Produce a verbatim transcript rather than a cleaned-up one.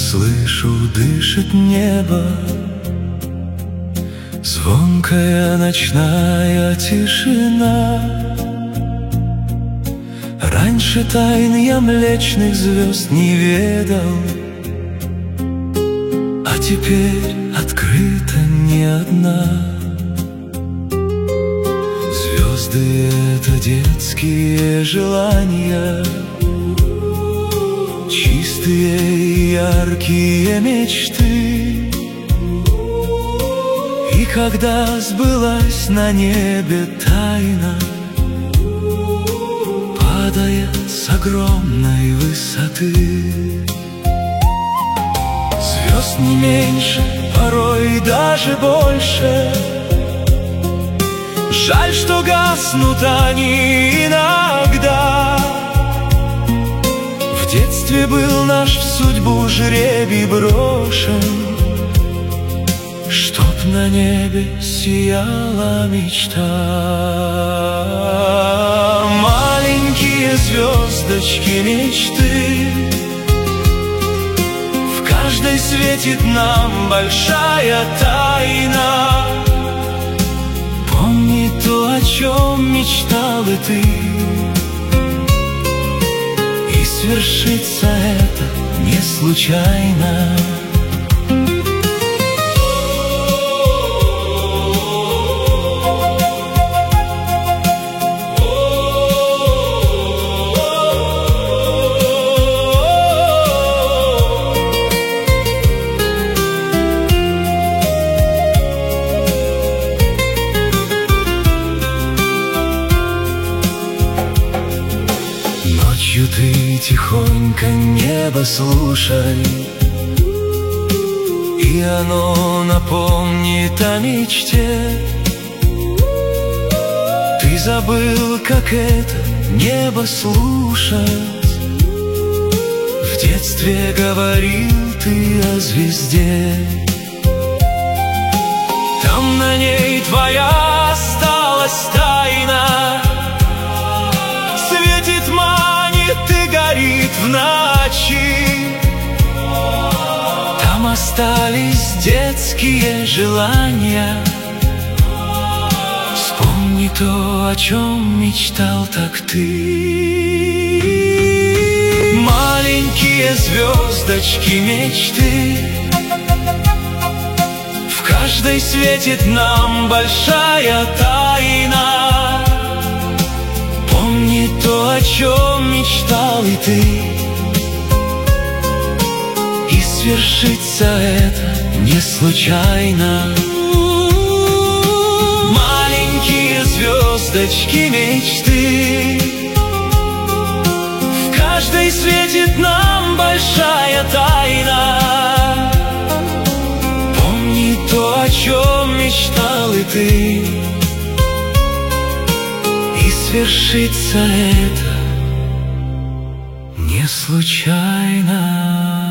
слышу, дышит небо, звонкая ночная тишина. Раньше тайн я Млечных звезд не ведал, а теперь открыта не одна. Звезды — это детские желания, чистые и яркие мечты. И когда сбылась на небе тайна, падая с огромной высоты, звезд не меньше, порой даже больше. Жаль, что гаснут они иногда. В детстве был наш в судьбу жребий брошен, чтоб на небе сияла мечта. Маленькие звездочки мечты, в каждой светит нам большая тайна. Помни то, о чем мечтал и ты, и свершится это не случайно. Ночью ты тихонько небо слушай, и оно напомнит о мечте. Ты забыл, как это небо слушать. В детстве говорил ты о звезде. Там на ней твоя осталась тайна, светит, манит и горит в ночи. Там остались детские желания. Вспомни то, о чем мечтал так ты. Маленькие звездочки мечты, в каждой светит нам большая тайна. Помни то, о чем мечтал и ты, и свершится это не случайно. Маленькие звездочки мечты, в каждой светит нам большая тайна. Помни то, о чем мечтал и ты, и свершится это не случайно.